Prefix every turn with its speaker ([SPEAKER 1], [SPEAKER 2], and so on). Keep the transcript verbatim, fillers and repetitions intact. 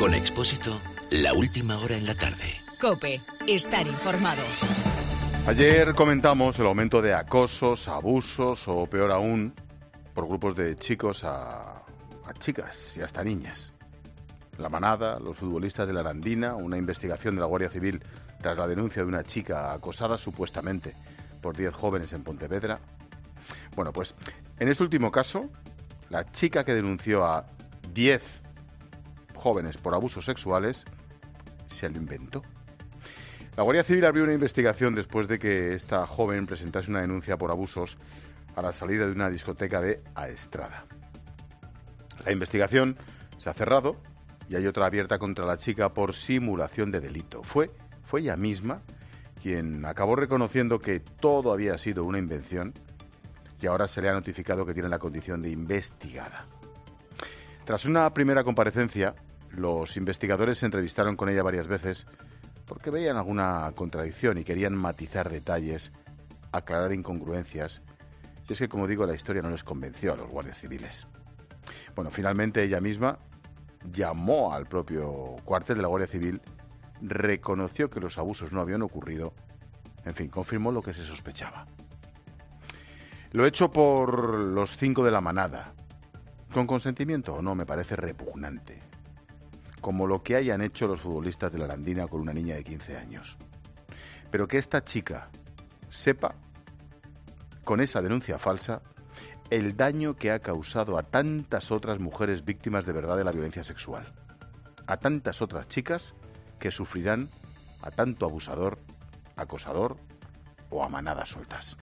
[SPEAKER 1] Con Expósito, la última hora en la tarde.
[SPEAKER 2] COPE, estar informado.
[SPEAKER 3] Ayer comentamos el aumento de acosos, abusos o peor aún, por grupos de chicos a, a chicas y hasta niñas. La Manada, los futbolistas de la Arandina, una investigación de la Guardia Civil tras la denuncia de una chica acosada supuestamente por diez jóvenes en Pontevedra. Bueno, pues en este último caso, la chica que denunció a diez jóvenes por abusos sexuales se lo inventó. La Guardia Civil abrió una investigación después de que esta joven presentase una denuncia por abusos a la salida de una discoteca de Aestrada. La investigación se ha cerrado y hay otra abierta contra la chica por simulación de delito. Fue, fue ella misma quien acabó reconociendo que todo había sido una invención y ahora se le ha notificado que tiene la condición de investigada. Tras una primera comparecencia, los investigadores se entrevistaron con ella varias veces porque veían alguna contradicción y querían matizar detalles, aclarar incongruencias. Y es que, como digo, la historia no les convenció a los guardias civiles. Bueno, finalmente ella misma llamó al propio cuartel de la Guardia Civil, reconoció que los abusos no habían ocurrido, en fin, confirmó lo que se sospechaba. Lo hecho por los cinco de la Manada, con consentimiento o no, me parece repugnante. Como lo que hayan hecho los futbolistas de la Arandina con una niña de quince años. Pero que esta chica sepa, con esa denuncia falsa, el daño que ha causado a tantas otras mujeres víctimas de verdad de la violencia sexual. A tantas otras chicas que sufrirán a tanto abusador, acosador o a manadas sueltas.